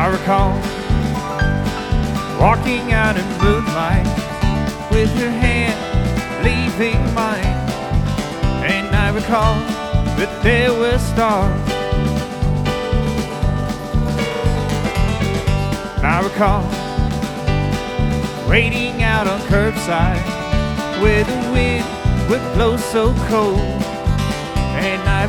recall walking out in moonlight with her hand leaving mine. And I recall that there were stars. And I recall waiting out on curbside where the wind would blow so cold. And I